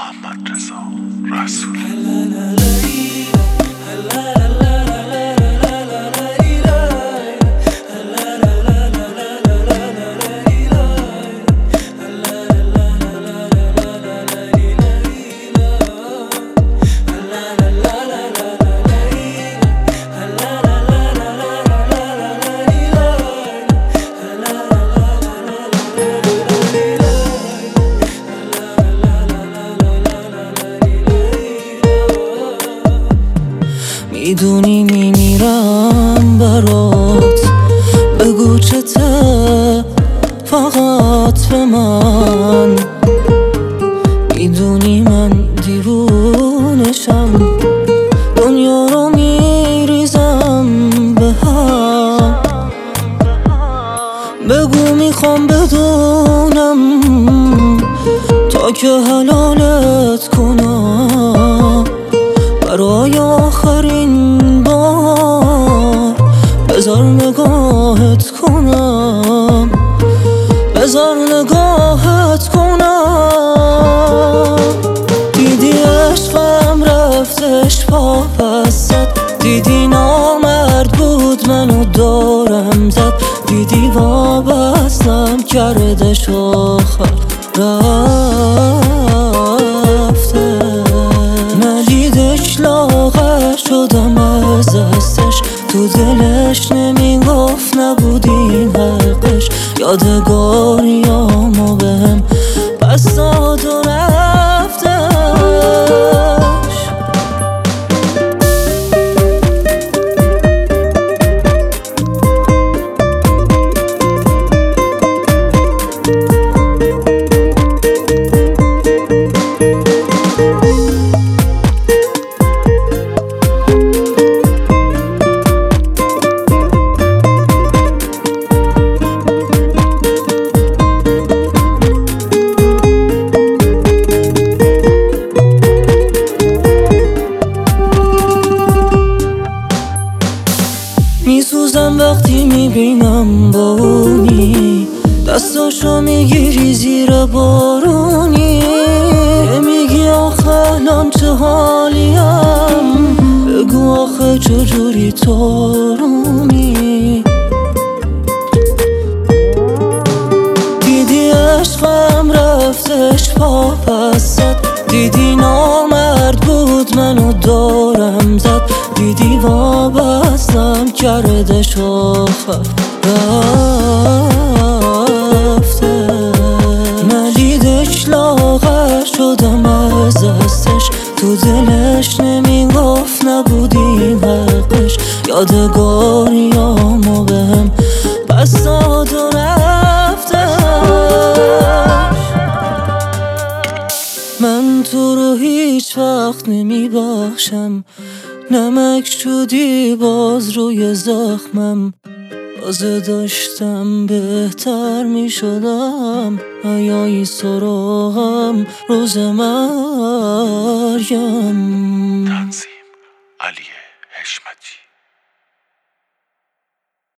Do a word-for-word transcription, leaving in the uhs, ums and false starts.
محمد رضا رسول. میدونی میمیرم برات، بگو چته فقط به من. میدونی من دیوونشم، دنیا رو میریزم به هم. بگو میخوام بدونم تا که حلالت کنم، برای آخرین بار بذار نگاهت کنم، بذار نگاهت کنم. دیدی عشقم رفتش پا پست، دیدی نامرد بود منو دارم زد، دیدی وابستم کردش آخر رفته. ندیدش لاغر شدم از دستش، تو دلش نمیگفت نبود این حقش. یادگاریامو بهم پس داد و رفتش. میسوزم وقتی میبینم با اونی، دستاشو میگیری زیر بارونی. میگی آخه الان چه حالیم، بگو آخه چجوری تارونی. دیدی عشقم رفتش پا پست، دیدی نامرد بود منو دارم زد، دیدی وابستم کردش آخر رفته. ندیدش لاغر شدم از دستش، تو دلش نمیگفت نبود این حقش. یادگاریامو بهم پس داد و رفتش. من تو رو هیچ وقت نمیبخشم، نمک شدی باز روی زخمم. تازه داشتم بهتر میشدم، حیایی سراغم روز مرگم. تنظیم علی حشمتی.